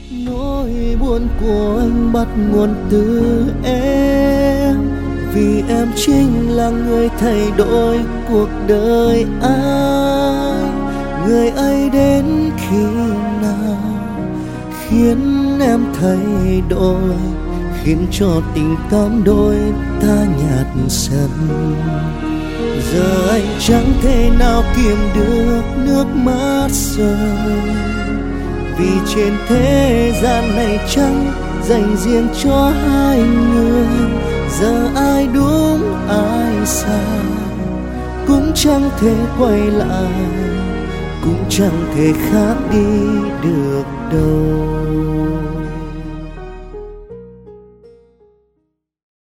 Nỗi buồn của anh bắt nguồn từ em, vì em chính là người thay đổi cuộc đời anh. Người ấy đến khi nào khiến em thay đổi, khiến cho tình cảm đôi ta nhạt dần. Giờ anh chẳng thể nào kiềm được nước mắt rơi, vì trên thế gian này chẳng dành riêng cho hai người. Giờ ai đúng ai sai cũng chẳng thể quay lại, cũng chẳng thể khác đi được đâu.